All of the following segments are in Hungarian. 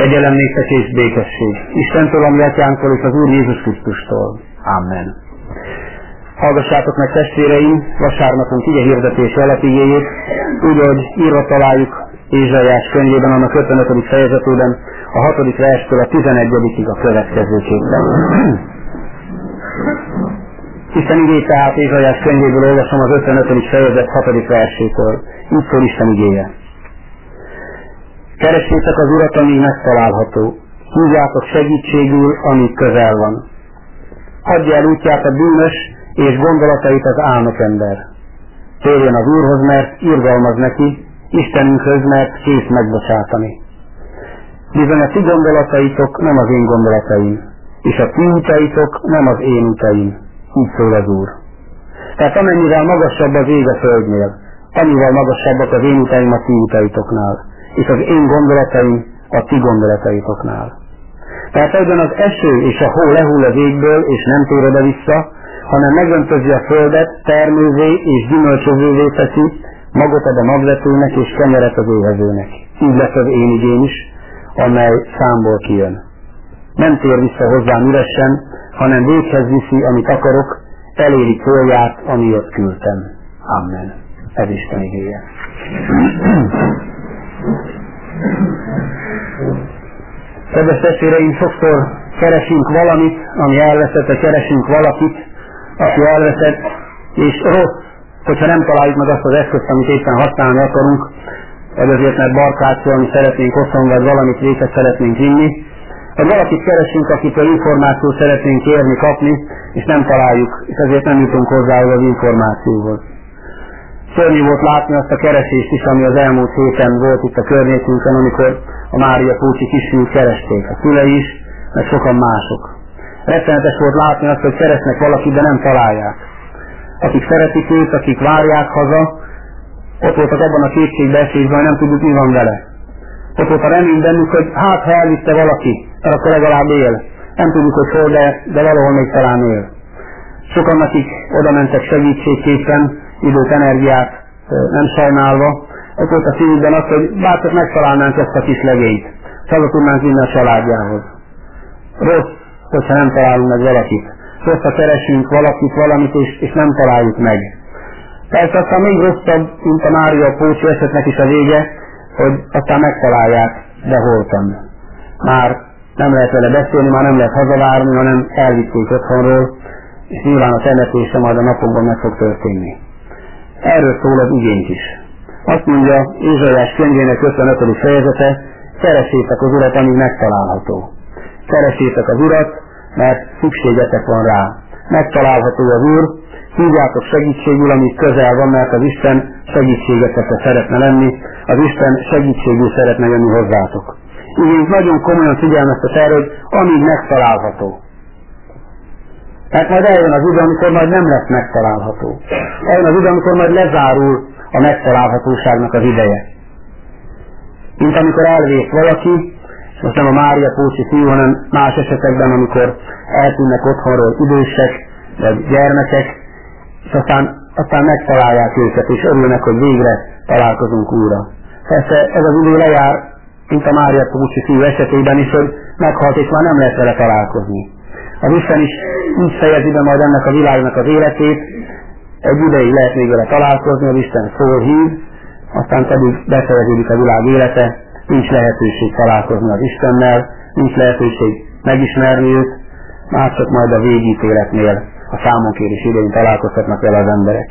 Kegyelem néktek és békesség Istentől, ami Atyánktól és az Úr Jézus Krisztustól. Amen. Hallgassátok meg, testvéreim, vasárnapunk ige hirdetési alapigéjét, úgy, hogy írva találjuk Ézsaiás könyvében, annak 55. fejezetében, a 6. verstől a 11-ig a következőképpen. Isten igéje tehát Ézsaiás könyvéből olvasom az 55. fejezet 6. versétől. Így szól Isten igéje. Keressétek az Urat, amíg megtalálható. Hívjátok segítségül, amíg közel van. Hagyja el útját a bűnös, és gondolatait az álnokember. Térjen az Úrhoz, mert irgalmaz neki, Istenünkhöz, mert kész megbocsátani. Bizony a ti gondolataitok nem az én gondolataim, és a ti utaitok nem az én utaim. Így szól az Úr. Tehát amennyivel magasabb az ég a földnél, annyival magasabbak az én utaim a ti utaitoknál, és az én gondolataim a ti gondolataitoknál. Tehát ahogyan az eső és a hó lehull az égből, és nem tér oda vissza, hanem megöntözi a földet, termővé és gyümölcsözővé teszi, magot ad a magvetőnek és kenyeret az éhezőnek. Így lesz az én igém is, amely számból kijön. Nem tér vissza hozzám üresen, hanem véghez viszi, amit akarok, eléri célját, amiért küldtem. Amen. Ez Isten igéje. Kedves testvéreim, sokszor keresünk valamit, ami elveszett, vagy keresünk valakit, aki elveszett, és rossz, hogyha nem találjuk meg azt az eszközt, amit éppen használni akarunk, vagy azért, mert barkácsolni szeretnénk otthon, vagy valamit véghez szeretnénk vinni, vagy valakit keresünk, akitől információt szeretnénk kérni, kapni, és nem találjuk, és ezért nem jutunk hozzá az információhoz. Szörnyű volt látni azt a keresést is, ami az elmúlt héten volt itt a környékünkön, amikor a Mária Pócsi kisfiút keresték, a szülei is, meg sokan mások. Rettenetes volt látni azt, hogy keresnek valakit, de nem találják. Akik szeretik őt, akik várják haza, ott voltak abban a kétségbeesésben, hogy nem tudjuk, mi van vele. Ott volt a remény bennük, hogy hát ha elvitte valaki, mert akkor legalább él. Nem tudjuk, hogy hol, de valahol még talán él. Sokan, akik oda mentek segítségképpen, időt, energiát nem sajnálva, ott volt a szívükben az, hogy bárcsak megtalálnánk ezt a kis legényt, haza tudnánk vinni a családjához. Rossz, hogyha nem találunk meg valakit. Rossz, ha keresünk valakit, valamit, és nem találjuk meg. Persze aztán még rosszabb, mint a Mária Pócsi esetnek is a vége, hogy aztán megtalálják, de holtan. Már nem lehet vele beszélni, már nem lehet hazavárni, hanem elvitték otthonról, és nyilván a temetése majd a napokban meg fog történni. Erről szól az igénk is. Azt mondja Ézsaiás könyvének 55. fejezete, keresétek az Urat, amíg megtalálható. Keresétek az Urat, mert szükségetek van rá. Megtalálható az Úr, hívjátok segítségül, amíg közel van, mert az Isten segítségetekre szeretne lenni, az Isten segítségül szeretne jönni hozzátok. Így nagyon komolyan figyelmeztet erre, hogy amíg megtalálható. Mert majd eljön az idő, amikor majd nem lesz megtalálható. Eljön az idő, amikor majd lezárul a megtalálhatóságnak az ideje. Mint amikor elvész valaki, és most nem a Mária Pócsi fiú, hanem más esetekben, amikor eltűnnek otthonról idősek, vagy gyermekek, és aztán megtalálják őket, és örülnek, hogy végre találkozunk újra. Persze ez az idő lejár, mint a Mária Pócsi fiú esetében is, hogy meghalt, és már nem lehet vele találkozni. Az Isten is úgy fejezi be majd ennek a világnak az életét, egy ideig lehet még vele találkozni, az Isten szól, hív, aztán pedig befejeződik a világ élete, nincs lehetőség találkozni az Istennel, nincs lehetőség megismerni őt, már csak majd a végítéletnél, a számonkérés idején találkozhatnak vele az emberek.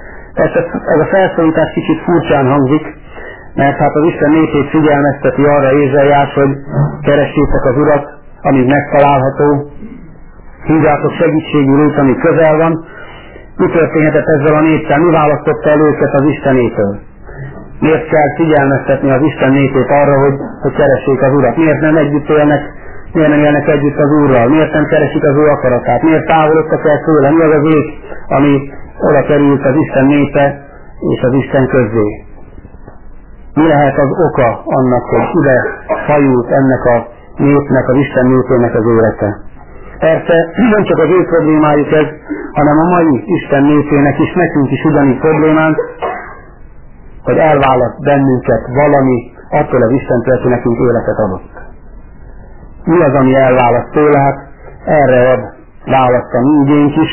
Ez a felszólítás kicsit furcsán hangzik, mert hát az Isten népét figyelmezteti arra Ézsaiás, hogy keressétek az Urat, amíg megtalálható, hívjátok segítségül őt, ami közel van. Mi történhetett ezzel a néppel? Mi választotta el őket az Istenétől? Miért kell figyelmeztetni az Isten népét arra, hogy keressék az Urat? Miért nem együtt élnek, miért nem élnek együtt az Úrral? Miért nem keresik az ő akaratát? Miért távolodtak el tőle? Mi az az ég, ami oda került az Isten népe és az Isten közzé? Mi lehet az oka annak, hogy ide fajult ennek a népnek, az Isten népének az élete? Persze nem csak az ő problémájuk ez, hanem a mai Isten népének is, nekünk is ugyanígy problémánk, hogy elválaszt bennünket valami attól az Istentől, aki nekünk életet adott. mi az, ami elválaszt tőle? Hát erre ad választ a mi igénk is.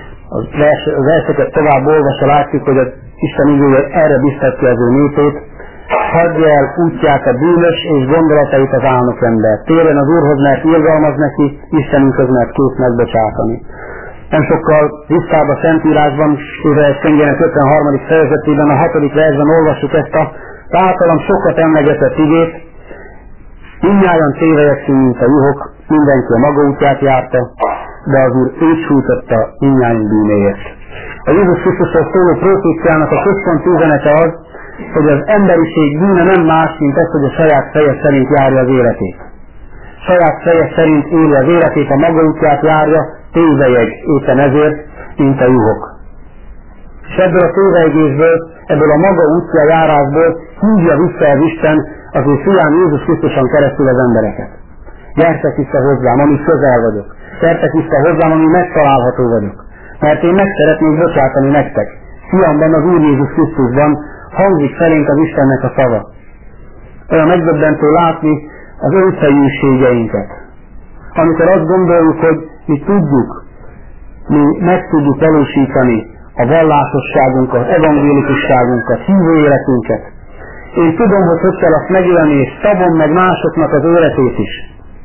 A verseket tovább olvasva látjuk, hogy az Isten igéje erre biztatja az ő népét. Hagyja el útját a bűnös és gondolatait az álnok ember. Térjen az Úrhoz, mert irgalmaz neki, Istenünkhöz, mert kész megbocsátani. Nem sokkal visszább a Szentírásban, Ézsaiás könyvének 53. fejezetében, a 6. versben olvassuk ezt a általam sokat emlegetett igét. Mindnyájan tévejekszünk, mint a juhok, mindenki a maga útját járta, de az Úr őt sújtotta mindnyájunk bűnéért. A Jézus Krisztusról szóló proféciának a központi üzenete az, hogy az emberiség bűne nem más, mint ez, hogy a saját feje szerint járja az életét. Saját feje szerint éli az életét, a maga útját járja, tévejeg éppen ezért, mint a juhok. És ebből a tévejegésből, ebből a maga útja járásból hívja vissza az Isten az ő fián Jézus Krisztuson keresztül az embereket. Gyertek vissza hozzám, amíg közel vagyok. Gyertek vissza hozzám, amíg megtalálható vagyok. Mert én meg szeretnék bocsátani nektek. Fiamban, az Úr Jézus Krisztusban hangzik felénk az Istennek a szava. Olyan megdöbbentő látni az önfejűségeinket. Amikor azt gondoljuk, hogy mi tudjuk, mi meg tudjuk valósítani a vallásosságunkat, evangélikusságunkat, hívő életünket. Én tudom, hogy kell azt megélni, és szabom meg másoknak az életét is.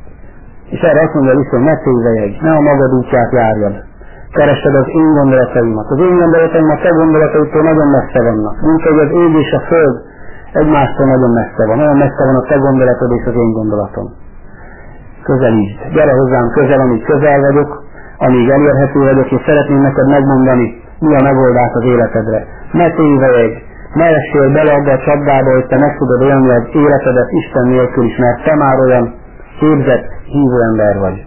És erre azt mondja vissza, hogy ne tévejegj, ne a magad útját járjad. Keresed az én gondolataimat. Az én gondolataim a te gondolataitól nagyon messze vannak. Mint hogy az ég és a föld egymástól nagyon messze van. Olyan messze van a te gondolatod és az én gondolatom. Közelítsd. Gyere hozzám közel, amíg közel vagyok, amíg elérhető vagyok, és szeretném neked megmondani, mi a megoldás az életedre. Ne tévejegj, ne essél bele abba a csapdába, hogy te meg tudod élni az életedet Isten nélkül is, mert te már olyan képzett, hívó ember vagy.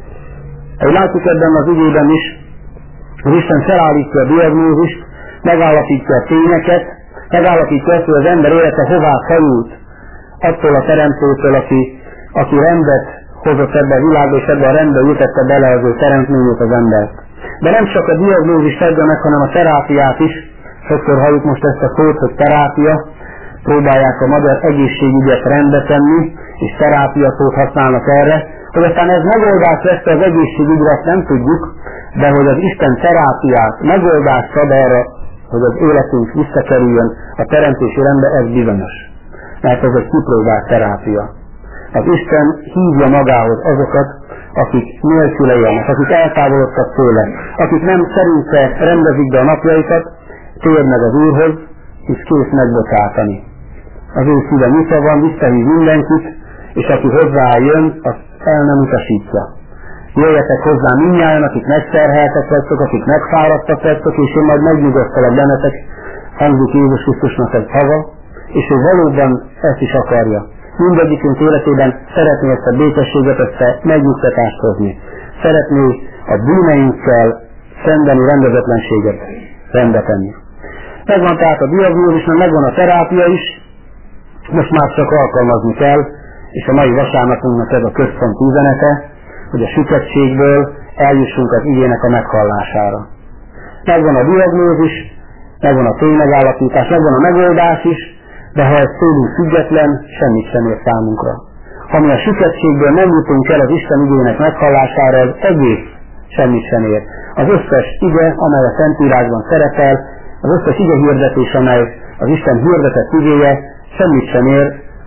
Ahogy látjuk ebben az ügyében is, az Isten felállítja a diagnózist, megállapítja a tényeket, megállapítja azt, hogy az ember élete hová fajult attól a teremtőtől, aki rendet hozott ebbe a világba, és ebbe a rendbe jutette bele az ő teremtményét az embert. De nem csak a diagnózist adja meg, hanem a terápiát is. Sokszor halljuk most ezt a szót, hogy terápia. Próbálják a magyar egészségügyet rendbe tenni, és terápia szót használnak erre. Hogy aztán ez megoldást vesz az egészségügyre, azt nem tudjuk, de hogy az Isten terápiát, megoldást ad erre, hogy az életünk visszakerüljön a teremtési rendbe, ez bizonyos. Mert ez egy kipróbált terápia. Az Isten hívja magához azokat, akik nélküle élnek, akik eltávolodtak tőle, akik nem szerinte rendezik be a napjaikat, tér meg az Úrhoz, és kész megbocsátani. Az ő szíve nyitva van, visszahív mindenkit, és aki hozzájön, azt el nem utasítja. Jöjjetek hozzá mindnyájan, akik megterheltek vagytok, akik megfáradtak vagytok, és én majd megnyugosztalak bennetek, hangzik Jézus Krisztusnak egy szava, és ő valóban ezt is akarja. Mindegyikünk életében szeretné ezt a békességet, ezt a megnyugtatást hozni. Szeretné a bűneinkkel szembeni rendezetlenséget rendbe tenni. Megvan tehát a diagnózis, megvan a terápia is, most már csak alkalmazni kell, és a mai vasárnapunknak ez a központi üzenete, hogy a sükettségből eljussunk az igének a meghallására. Megvan a diagnózis, megvan a ténymegállapítás, megvan a megoldás is, de ha ez tőlünk független, semmit sem ér számunkra. Ha mi a sükettségből nem jutunk el az Isten igének meghallására, ez egész semmit sem ér. Az összes ige, amely a Szentírásban szerepel, az összes ige hirdetés, amely az Isten hirdetett igéje, semmit sem ér,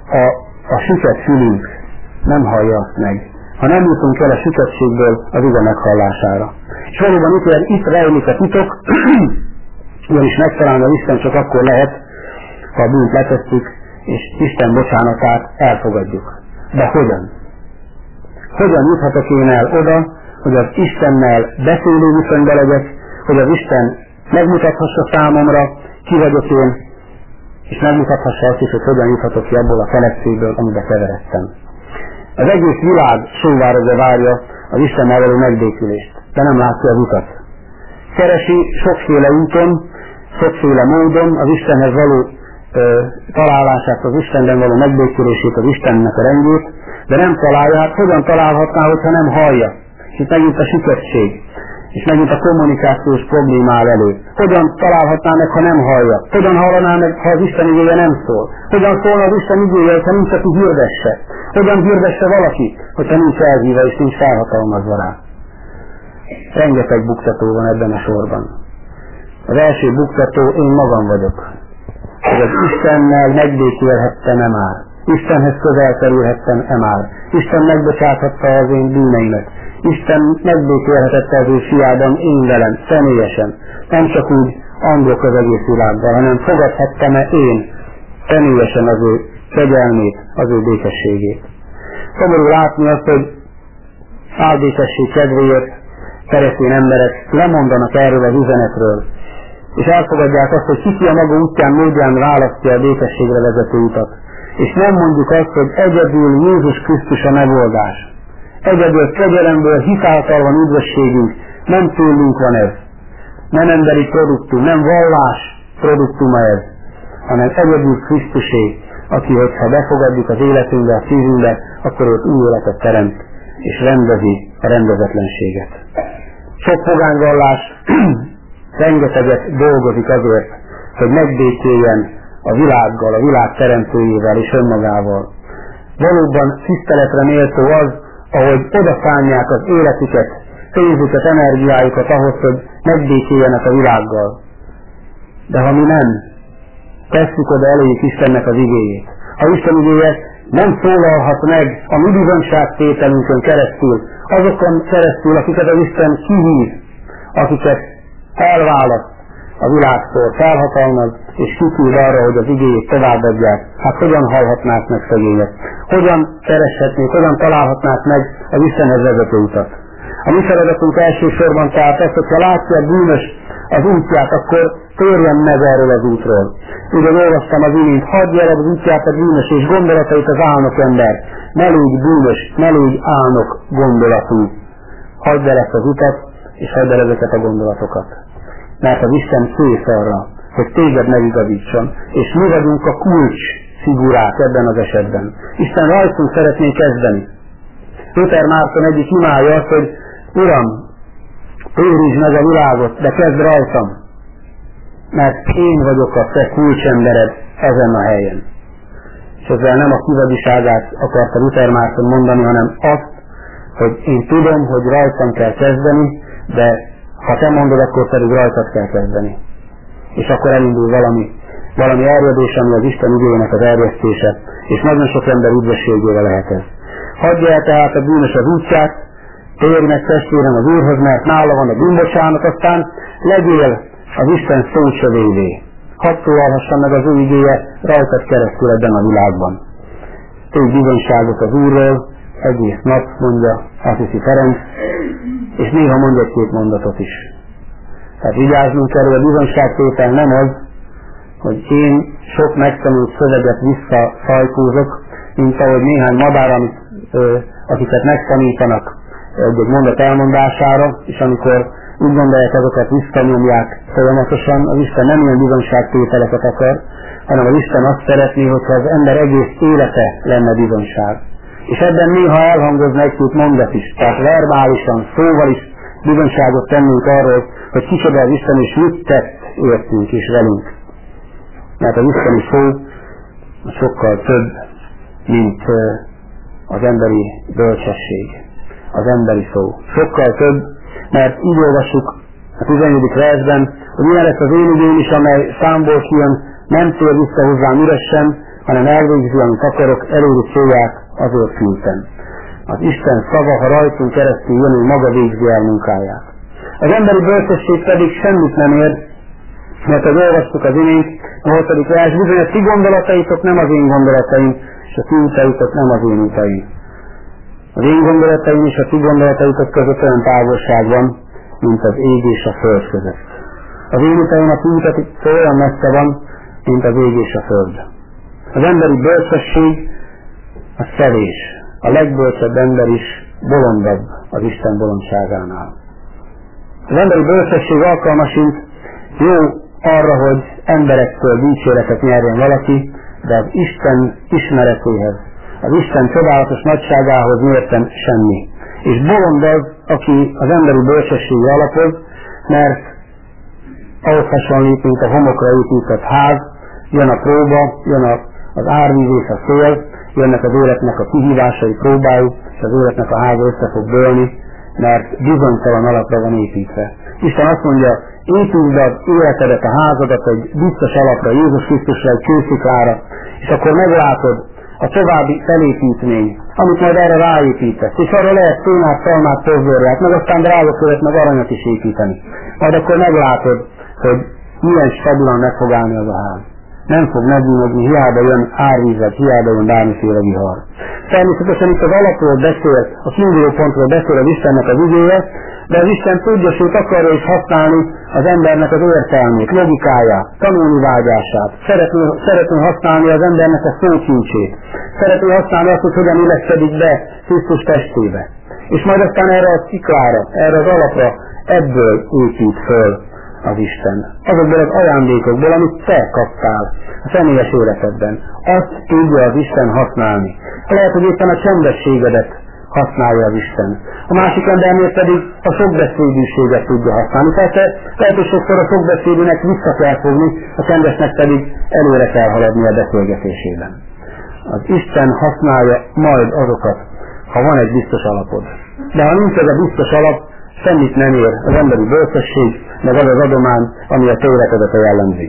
a süket fülünk nem hallja azt meg. Ha nem jutunk el a sükettségből az ige meghallására. És valóban itt rejlik a titok, ugyanis megtalálni az Isten csak akkor lehet, ha a bűnt letesszük, és Isten bocsánatát elfogadjuk. De hogyan? Hogyan juthatok én el oda, hogy az Istennel beszélő viszonyban legyek, hogy az Isten megmutathassa számomra, ki vagyok én, és megmutathassa azt is, hogy hogyan juthatok ki abból a felecéből, amiben keveredtem. Az egész világ sóvárogva várja az Istennel való megbékülést, de nem látja az utat. Keresi sokféle úton, sokféle módon az Istenhez való találását, az Istenben való megbékülését, az Istennek a rendjét, de nem találja. Hát hogyan találhatná, hogyha nem hallja? És itt megint a sükettség. És megint a kommunikációs probléma áll elő. Hogyan találhatná meg, ha nem hallja? Hogyan hallaná meg, ha az Isten igéje nem szól? Hogyan szólna az Isten igéje, ha nincs, aki hirdesse? Hogyan hirdesse valaki, hogyha nincs elhívva és nincs felhatalmazva rá? Rengeteg buktató van ebben a sorban. Az első buktató én magam vagyok. Hogy az Istennel megbékélhettem-e már? Istenhez közel kerülhettem-e már? Isten megbocsáthatta az én bűneimet. Isten megbékélhetette az ő fiában én velem, személyesen. Nem csak úgy andok az egész világban, hanem fogadhattam-e én személyesen az ő kegyelmét, az ő békességét. Szomorú látni azt, hogy álbékesség kedvéért keresztény emberek lemondanak erről az üzenetről, és elfogadják azt, hogy ki a maga útján, módján választja a békességre vezető utat. És nem mondjuk azt, hogy egyedül Jézus Krisztus a megoldás. Egyedül kegyelemből hitáltal van üdvösségünk, nem tőlünk van ez. Nem emberi produktum, nem vallás produktuma ez, hanem egyedül Krisztusé, aki, hogyha befogadjuk az életünkbe, a szívünkbe, akkor ott új életet teremt, és rendezi a rendezetlenséget. Sok pogányvallás rengeteget dolgozik azért, hogy megbékéljen a világgal, a világ teremtőjével és önmagával. Valóban tiszteletre méltó az, ahogy odaszánják az életüket, pénzüket, energiájukat ahhoz, hogy megbékéljenek a világgal. De ha mi nem tesszük oda eléjük Istennek az igéjét, ha Isten igéje nem szólalhat meg a mi bizonyságtételünkön keresztül, azokon keresztül, akiket az Isten kihív, akiket elválaszt a világtól, felhatalmaz, és kiküld arra, hogy az igéjét továbbadják. Hát hogyan hallhatnák meg szegények? Hogyan kereshetnék, hogyan találhatnák meg az Istenhez vezető utat? A mi feladatunk elsősorban tehát az, hogyha látja a bűnös az útját, akkor térjen meg erről az útról. Úgy olvastam az imént, hagyja el az útját a bűnös, és gondolatait az álnok ember. Ne légy bűnös, ne légy álnok gondolatú. Hagyd el ezt az utat, és hagyd el ezeket a gondolatokat. Mert az Isten kész arra, hogy téged megigazítson, és mi vagyunk a kulcs figurák ebben az esetben. Isten rajtunk szeretné kezdeni. Luther Márton egyik imája az, hogy Uram, őrizd meg a világot, de kezd rajtam, mert én vagyok a te kulcsembered ezen a helyen. És ezzel nem a kivagyiságát akarta Luther Márton mondani, hanem azt, hogy én tudom, hogy rajtam kell kezdeni, de ha te mondod, akkor pedig rajtad kell kezdeni. És akkor elindul valami erjedés, ami az Isten igéjének az erjesztése, és nagyon sok ember üdvösségére lehet ez. Hagyja el tehát a bűnös az útját, térj meg testvérem az Úrhoz, mert nála van a bűnbocsánat, aztán legyél az Isten szócsövévé. Hadd szólalhassa meg az ő igéje rajtad keresztül ebben a világban. Tégy bizonyságot az Úrról, egész nap mondja Assisi Ferenc, és néha mondja két mondatot is. Tehát vigyáznunk kell, hogy a bizonyságtétel nem az, hogy én sok megtanult szöveget visszaszajkózok, mint ahogy néhány madár, akiket megtanítanak egy mondat elmondására, és amikor úgy gondolják, azokat visszanyomják folyamatosan, az Isten nem ilyen bizonyságtételeket akar, hanem az Isten azt szeretné, hogyha az ember egész élete lenne bizonyság. És ebben néha elhangozna egy-két mondat is, tehát verbálisan, szóval is bizonyságot tennünk arról, hogy kicsoda az Isten és mit tett értünk és velünk. Mert az isteni szó sokkal több, mint az emberi bölcsesség, az emberi szó. Sokkal több, mert így olvassuk a 14. versben, hogy ilyen lesz az én igém is, amely számból kijön, nem tér vissza hozzám üresen, hanem elvégzi, amit akarok, eléri célját, azért küldtem. Az Isten szava, ha rajtunk keresztül jön, hogy maga végzi el munkáját. Az emberi bölcsesség pedig semmit nem ér, mert az olvastuk az imént, a 8. vers, bizony a ti gondolataitok nem az én gondolataim, és a ti utaitok nem az én utaim. Az én gondolataim és a ti gondolataitok között olyan távolság van, mint az ég és a föld között. Az én utaim a ti utaitok olyan messze van, mint az ég és a föld. Az emberi bölcsesség az kevés. A legbölcsebb ember is bolondabb az Isten bolondságánál. Az emberi bölcsesség alkalmasint jó arra, hogy emberektől dicséretet nyerjen valaki, de az Isten ismeretéhez, az Isten csodálatos nagyságához mérten semmi. És bolond az, aki az emberi bölcsességre alapoz, mert ahhoz hasonlít, mint a homokra épített ház, jön a próba, jön az árvíz és a szél, jönnek az életnek a kihívásai, próbái, és az életnek a háza össze fog dőlni, mert bizonytalan alapra van építve. Isten azt mondja, építsd az életedet, a házadat egy biztos alapra, Jézus Krisztusra, egy kősziklára, és akkor meglátod a további felépítmény, amit majd erre ráépítesz, és arra lehet témát, szalmát, pozorját, meg aztán drágakövet, meg aranyat is építeni. Majd akkor meglátod, hogy milyen stabilan meg fog állni az a ház. Nem fog megbűnözni, hiába jön árvízet, hiába jön bármiféle vihar. Természetesen itt az alapról beszél, a kiinduló pontról beszél az Istennek az igéje, de az Isten tudja, sőt akarja is használni az embernek az értelmét, logikáját, tanulni vágyását. Szeretné használni az embernek a szókincsét. Szeretné használni azt, hogy hogyan illeszkedik be Krisztus testébe. És majd aztán erre a sziklára, erre az alapra ebből épít föl az Isten. Azokból az ajándékokból, amit te kaptál a személyes életedben. Azt tudja az Isten használni. Lehet, hogy éppen a csendességedet használja az Isten. A másik embernél pedig a sokbeszédűséget tudja használni. Persze lehet, hogy sokszor a sokbeszédűnek vissza kell fogni, a csendesnek pedig előre kell haladni a beszélgetésében. Az Isten használja majd azokat, ha van egy biztos alapod. De ha nincs ez a biztos alap, semmit nem ér az emberi bölcsesség, meg az az adomány, ami a te életedet jellemzi.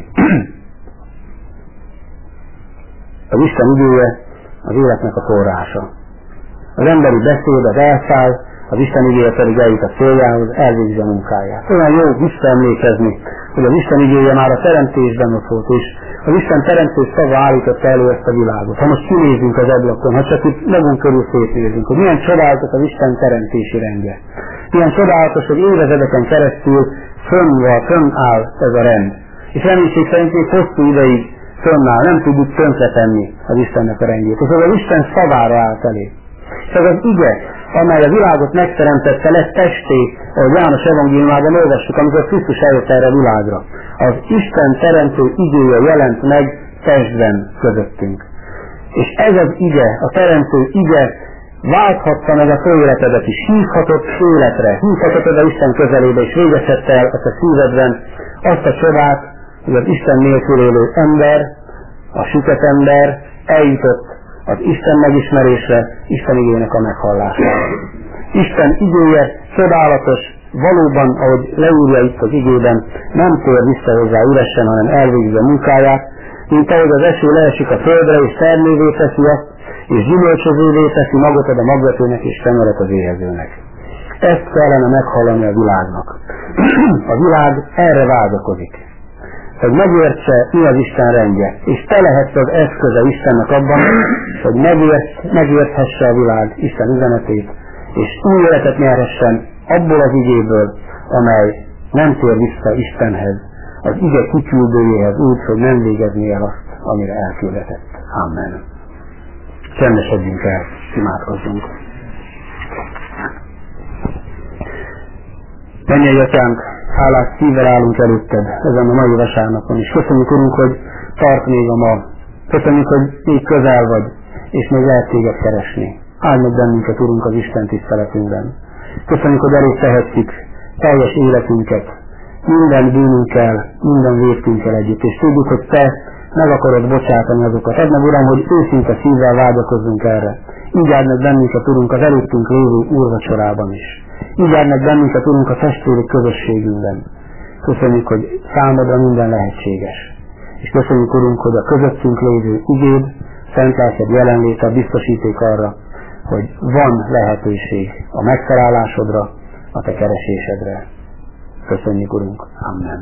Az Isten igéje az életnek a forrása. Az emberi beszéd az elszáll, az Isten igéje pedig eljut a céljához, elvégzi a munkáját. Olyan jó visszaemlékezni, hogy az Isten igéje már a teremtésben ott volt, és az Isten teremtés szava állította elő ezt a világot. Ha most kinézünk az ablakon, ha csak itt magunk körül szétnézünk, hogy milyen csodálatos az Isten teremtési rendje. Milyen csodálatos, hogy évezredeken keresztül fönnáll ez a rend. És reménység szerint még hosszú ideig fönnáll, nem tudjuk tönkretenni az Istennek a rendjét. És az Isten szavára állt elé. És az az ige, amely a világot megteremtette, lett testé, ahogy János evangéliumában olvassuk, amikor Krisztus eljött erre a világra. Az Isten teremtő igéje jelent meg testben közöttünk. És ez az ige, a teremtő ige válthatta meg a te életedet is, hívhatott életre, hívhatott oda Isten közelébe, és végezhette el a te szívedben azt a csodát, hogy az Isten nélkül élő ember, a süket ember eljutott az Isten megismerésre, Isten igének a meghallására. Isten igéje csodálatos, valóban, ahogy leírja itt az igében, nem tér vissza hozzá üresen, hanem elvégzi a munkáját, mint ahogy az eső leesik a földre, és termővé teszi azt, és gyümölcsözővé teszi magot ad a magvetőnek, és kenyeret az éhezőnek. Ezt kellene meghallani a világnak. A világ erre vágyakozik, hogy megértse, mi az Isten rendje, és te lehetsz az eszköze Istennek abban, hogy megérthesse a világ Isten üzenetét, és új életet nyerhessen abból az igéből, amely nem tér vissza Istenhez, az ige kiküldőjéhez úgy, hogy nem végezné el azt, amire elküldetett. Amen. Csendesedjünk el, imádkozzunk. Mennyei Atyánk, hálás szívvel állunk előtted ezen a mai vasárnapon, és köszönjük, Urunk, hogy tart még a ma. Köszönjük, hogy még közel vagy, és még lehet téged keresni. Áld meg bennünket, Urunk, az Isten tiszteletünkben. Köszönjük, hogy elég tehetjük teljes életünket, minden bűnünkkel, minden vétkünkkel együtt, és tudjuk, hogy te meg akarod bocsátani azokat. Add meg, Uram, hogy őszinte szívvel vágyakozzunk erre. Így áld meg bennünket, Urunk, az előttünk lévő úrvacsorában is. Így áld meg bennünket, Urunk, a testvéri közösségünkben. Köszönjük, hogy számodra minden lehetséges. És köszönjük, Urunk, hogy a közöttünk lévő igéd, szent lelked jelenléte biztosíték arra, hogy van lehetőség a megtalálásodra, a te keresésedre. Köszönjük, Urunk. Amen.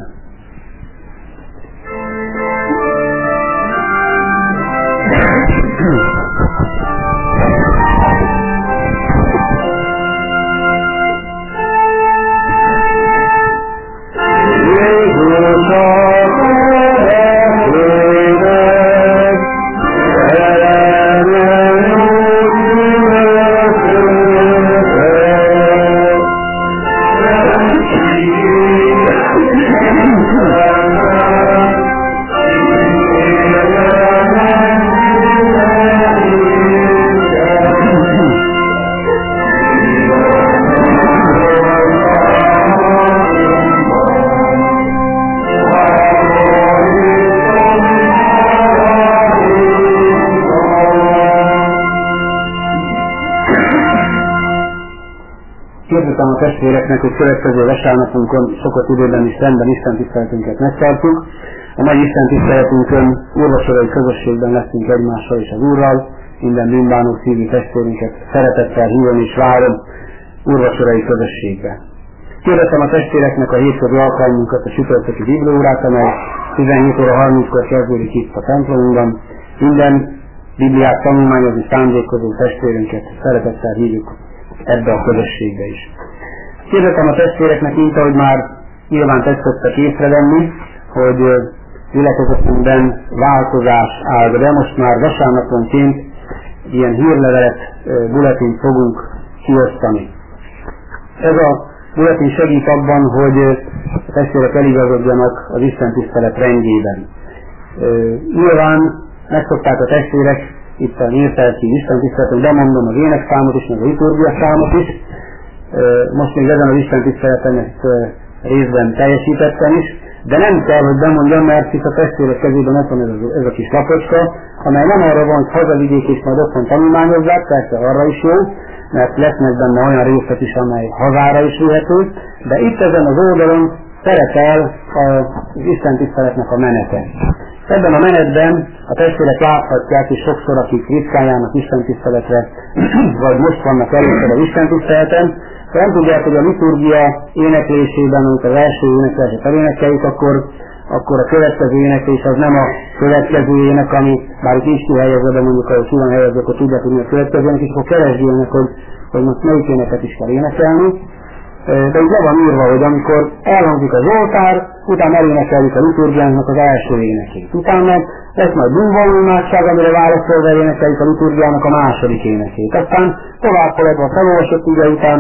Hirdetem a testvéreknek, hogy következő vasárnapunkon szokott időben is rendben istentiszteletünket megtartjuk. A mai istentiszteletünkön úrvacsorai közösségben leszünk egymással és az Úrral. Minden bűnbánó szívű testvérünket szeretettel hívom és várom úrvacsorai közösségbe. Hirdetem a testvéreknek a hétközi alkalmunkat, a csütörtöki bibliaórát, amely 17 óra 30-kor kezdődik itt a templomunkban. Minden Bibliát tanulmányozni szándékozó testvérünket szeretettel hívjuk ebbe a közösségbe is. Hirdetem a testvéreknek, mint ahogy már nyilván tetszett észrevenni, hogy gyülekezetünkben változás áll, de most már vasárnaponként ilyen hírlevelet, bulletint fogunk kiosztani. Ez a bulletin segít abban, hogy a testvérek eligazodjanak az istentisztelet rendjében. Nyilván megszokták a testvérek itt a néptelti istentiszteletet, bemondom az énekszámot is, meg a liturgia számot is. Most még ezen az istentiszteleten ezt részben teljesítettem is, de nem kell, hogy bemondjam, mert itt a testvérek kezében ott van ez a kis lapocska, amely nem arra van, hogy hazavigyék és majd otthon tanulmányozzák, persze arra is jó, mert lesznek benne olyan részek is, amely hazára is vihető, de itt ezen az oldalon szerepel az istentiszteletnek a menete. Ebben a menetben a testvérek láthatják, és sokszor, akik ritkán járnak istentiszteletre, vagy most vannak először az istentiszteleten, ha nem tudják, hogy a liturgia éneklésében, amikor az első énekléset elénekeljük, akkor a következő éneklés az nem a következő ének, ami bár itt nincs kihelyezve, de mondjuk ahogy ki van helyezve, akkor tudják, hogy mi a következő ének, és akkor keresgélnek, hogy most melyik éneket is kell énekelni. De így le van írva, hogy amikor elhangzik az oltár, utána elénekeljük a liturgiának az első énekét. Utána lesz majd bűnvalló imádság, amire válaszolva elénekeljük a liturgiának a második énekét. Aztán tovább haladva a felolvasott ige után,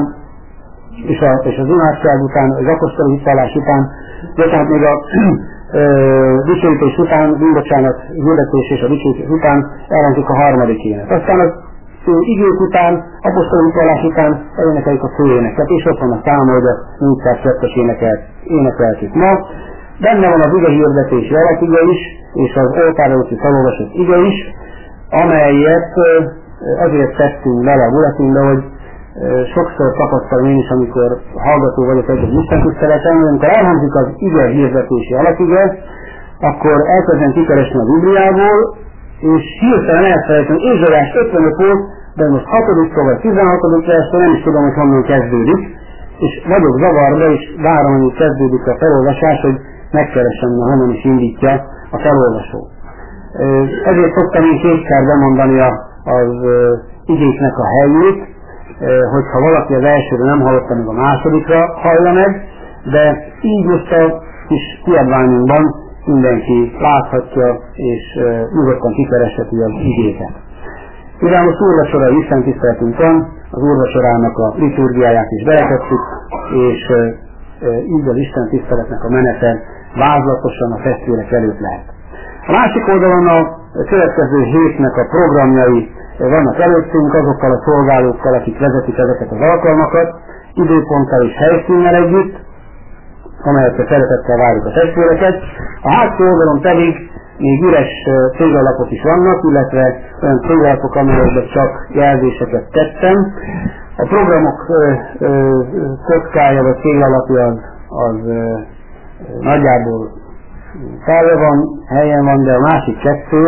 és az imádság után, az apostoli hitvallás után, bocsánat, még a dicsőítés után, bűnbocsánat, hirdetés és a dicsőítés után elhangzik a harmadik ének. Aztán az igék után, apostoli hitvallás után elénekeljük a főéneket, és ott van a száma, hogy a 402-es énekeltük ma. Benne van az ige hirdetési alapige is, és az oltár előtti felolvasott ige is, amelyet azért tettünk bele a bulletinbe, hogy sokszor tapasztalom én is, amikor hallgató vagyok egy istentiszteleten, amikor elhangzik az ige hirdetési alapige, akkor elkezdem kikeresni a Bibliából, és hirtelen elfelejtem, hogy Ézsaiás 55 volt, de most 6. vagy 16. verstől nem is tudom, hogy honnan kezdődik, és vagyok zavarba, és várom, hogy kezdődik a felolvasás, hogy megkeresem, honnan is indítja a felolvasó. Ezért szoktam én kétszer bemondani az igéknek a helyét, hogyha valaki az elsőre nem hallotta, meg a másodikra hallja meg, de így most a kis kiadványunkban mindenki láthatja, és nyugodtan kikeresheti az igéket. Mivel most úrvacsorai istentiszteletünk van, az úrvacsorának a liturgiáját is beletettük, és így az istentiszteletnek a menete vázlatosan a testvérek előtt lehet. A másik oldalon a következő hétnek a programjai vannak előttünk azokkal a szolgálókkal, akik vezetik ezeket az alkalmakat, időponttal és helyszínnel együtt, amelyekre szeretettel várjuk a testvéreket. A hátsó oldalon pedig még üres céglalapok is vannak, illetve olyan céglalapok, amelyekben csak jelzéseket tettem. A programok kockája vagy céglalapja az nagyjából felve van, helyen van, de a másik kettő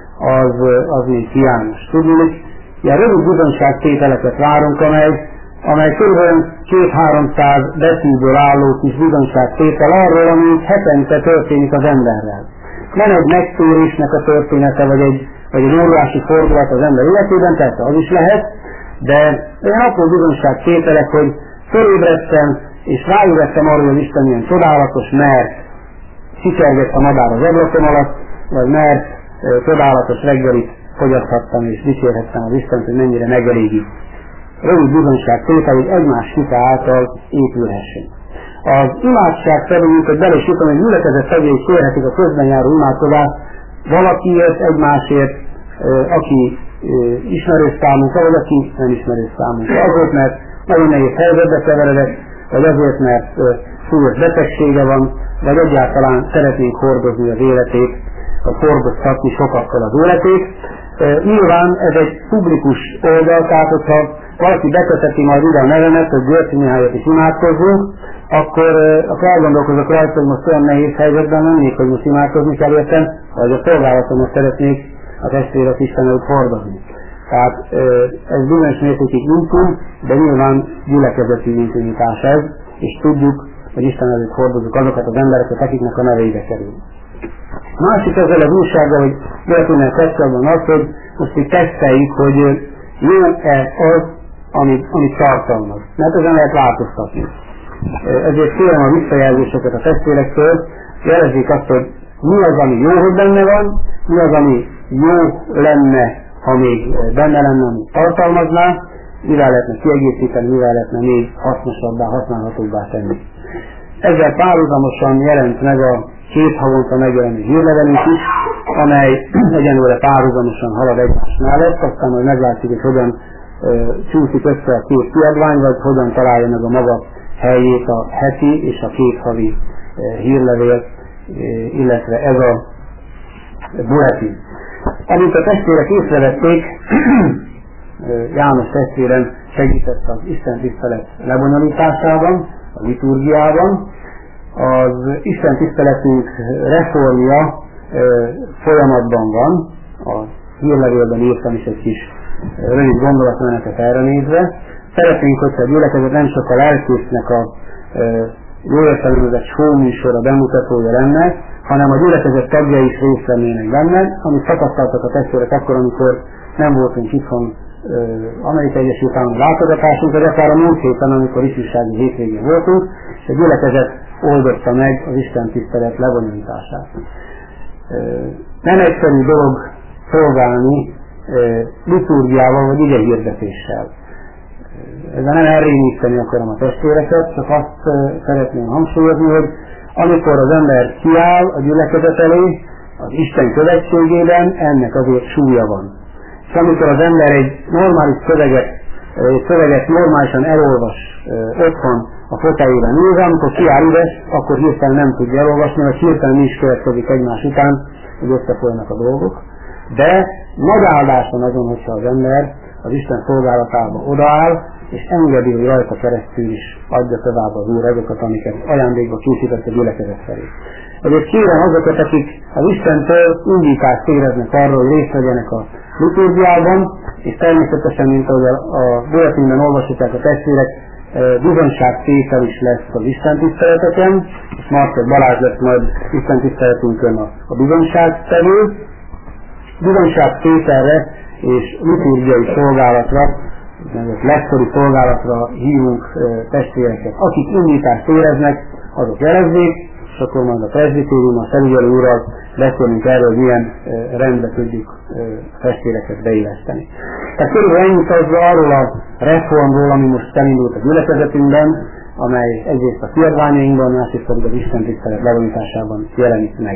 az még hiányos. Tudjuk, ilyen rövid bizonyságtételeket várunk, amely kb. 200-300 betűből álló kis bizonyságtétel arról, ami hetente történik az emberrel. Nem egy megtérésnek a története, vagy egy óriási fordulat az ember életében, persze az is lehet, de olyan apró bizonyságtételek, hogy fölébredtem, és rájövettem arra, hogy Isten ilyen csodálatos, mert sikergett a madár az ablakom alatt, vagy mert csodálatos reggelit fogyaszthattam, és dicsérhettem az Istent, hogy mennyire megelégít. Rövid bizonyságtétel, hogy egymás hite által épülhessen. Az imádság szerint, hogy bele is jutom, hogy gyülekezet tagjai is kérhetik a közben járó imádkozást valakiért, egymásért, aki ismerős számunkra, vagy aki nem ismerős számunkra. Azért, mert nagyon nehéz helyzetbe keveredett, vagy azért, mert súlyos betegsége van, vagy egyáltalán szeretnénk hordozni az életét, vagy hordoztatni sokakkal az életét. Nyilván ez egy publikus oldal, tehát hogyha valaki beköteti majd ide a nevemet, hogy Györfi Mihályat is imádkozzunk, akkor elgondolkozok rajta, hogy most olyan nehéz helyzetben lennék, hogy most imádkozni kell értem, vagy a szolgálatomot szeretnék a testvérek Isten előtt hordozni. Tehát ez bizonyos mértékig intim, de nyilván gyülekezeti intimitás ez, és tudjuk, hogy Isten előtt hordozunk azokat az embereket, akiknek a nevébe kerül. Másik ezzel az újsággal, hogy Györfinnel kapcsolatban az, hogy most itt teszteljük, hogy jó-e az, amit tartalmaz. Mert ezen lehet változtatni. Ezért kérem a visszajelzéseket a testvérektől, jelezzék azt, hogy mi az, ami jó, hogy benne van, mi az, ami jó lenne, ha még benne lenne, amit tartalmazná, mivel lehetne kiegészíteni, mivel lehetne még hasznosabbá, használhatóbbá tenni. Ezzel párhuzamosan jelent meg a 2 havonta megjelenő hírlevelünk is, amely egyenlőre párhuzamosan halad egymás mellett, aztán majd meglátjuk, hogy hogyan csúszik össze a 2 kiadvány, vagy hogyan találja meg a maga helyét a heti és a 2 havi hírlevél, illetve ez a bulletin. Amint a testvérek észrevették, János testvérem segített az Isten tisztelet lebonyolításában, a liturgiában. Az Isten tiszteletünk reformja folyamatban van, a hírlevélben írtam is egy kis rövid gondolatmenetet erre nézve. Szeretnénk, hogyha a gyülekezet nem csak a lelkésznek a jól értelmezett showműsor a bemutatója lenne, hanem a gyülekezet tagjai is részt vennének benne, amit tapasztaltak a testvérek akkor, amikor nem voltunk itthon Amerikai Egyesült Államok látogatásunk, vagy akár a múlt héten, amikor ifjúsági hétvégén voltunk, és a gyülekezet oldotta meg az Isten tisztelet lebonyolítását. Nem egyszerű dolog szolgálni liturgiával vagy igehirdetéssel. Ezzel nem elrémíteni akarom a testvéreket, csak azt szeretném hangsúlyozni, hogy amikor az ember kiáll a gyülekezet elé, az Isten követségében, ennek azért súlya van. És amikor az ember egy normális szöveget normálisan elolvas otthon a foteljében nézve, amikor kiáll ide, akkor hirtelen nem tudja elolvasni, vagy hirtelen is következik egymás után, hogy összefolynak a dolgok. De nagy áldás van azon, hogyha az ember az Isten szolgálatába odaáll, és engedi, hogy rajta keresztül is adja tovább az Úr azokat, amiket ajándékba készített a gyülekezet felé. Ezért kérem azokat, akik az Istentől indítást éreznek arról, hogy részt vegyenek a liturgiában, és természetesen, mint ahogy a bulletinben olvashatják a testvérek, bizonyságtétel is lesz az istentiszteleteken, és Marcet Balázs lesz majd istentiszteletünkön a bizonyságtevő. Bizonyságtételre és liturgiai szolgálatra, lektori szolgálatra hívunk testvéreket. Akik indítást éreznek, azok jelezzék, és akkor majd a presbitérium, a felügyelő úrral beszélünk erről, hogy milyen rendbe tudjuk testvéreket beilleszteni. Tehát körülbelül ennyit arról a reformról, ami most elindult a gyülekezetünkben, amely egyrészt a kiadványainkban, másrészt pedig az Isten tisztelet lebonyolításában jelenik meg.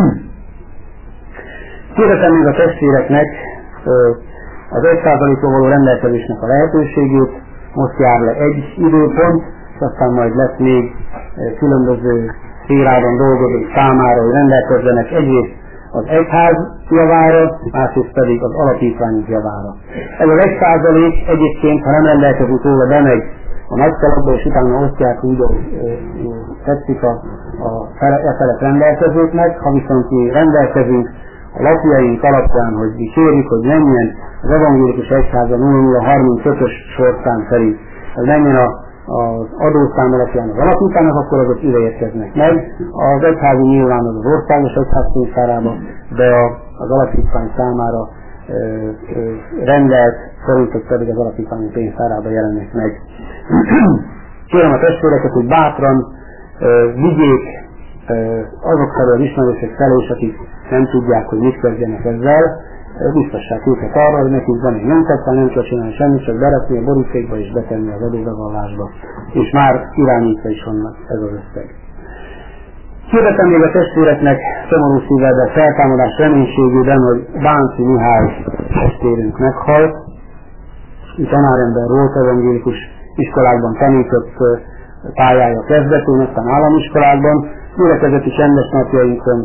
Kérdezem még a testvéreknek az 1%-ról való rendelkezésnek a lehetőségét, most jár le egy időpont, és aztán majd lesz még különböző szférában dolgozók számára, hogy rendelkezzenek egyrészt az egyház javára, másrészt pedig az alapítványok javára. Ez az 1% egyébként, ha nem rendelkezünk róla, bemegy a nagykalapba, és utána osztják úgy, hogy tetszik a felett rendelkezőknek, ha viszont mi rendelkezünk a lapjaink alapján, hogy mi kérjük, hogy menjen az evangélikus egyháza 0035-ös sorszám szerint, hogy menjen az adószám alapján az alapítványok, akkor azok ide érkeznek meg. Az egyházi nyilván az országos egyház pénztárába, de az alapítvány számára rendelt forintok pedig az alapítványi pénztárába jelennek meg. Kérem a testvéreket, hogy bátran vigyék azok felől az ismerősök felé, és akik nem tudják, hogy mit kezdjenek ezzel, biztassák őket arra, hogy nekünk van egy nyomtatvány, nem kell csinálni semmit, csak berakni a borítékba és betenni az adóbevallásba. És már irányítva is vannak ez az összeg. Hirdetem még a testvéreknek szomorú szívvel, de feltámadás reménységében, hogy Bánci Mihály testvérünk meghalt. Tanárember volt, evangélikus iskolákban tanított, pályája kezdetén, aztán államiskolákban, gyülekezeti csendes napjainkon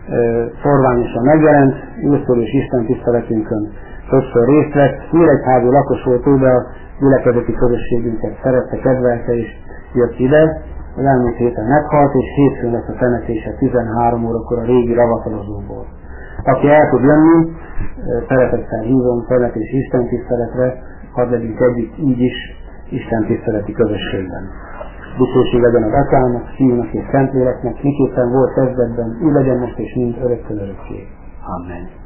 szorványosan megjelent, őszörős Isten tiszteletünkön sokszor részt vett. Nyíregyházi lakos volt ő, de a gyülekezeti közösségünket szerette, kedvelte, és jött ide. Az elmúlt héten meghalt, és hétfőn lesz a temetése 13 órakor a régi ravatalozóból. Aki el tud jönni, szeretettel hívom temetés Isten tiszteletre, hadd legyünk együtt így is Isten tiszteleti közösségben. Dicsőség legyen az Atyának, Fiúnak és Szentléleknek, miképpen volt kezdetben, úgy legyen most és mind örökkön örökké. Amen.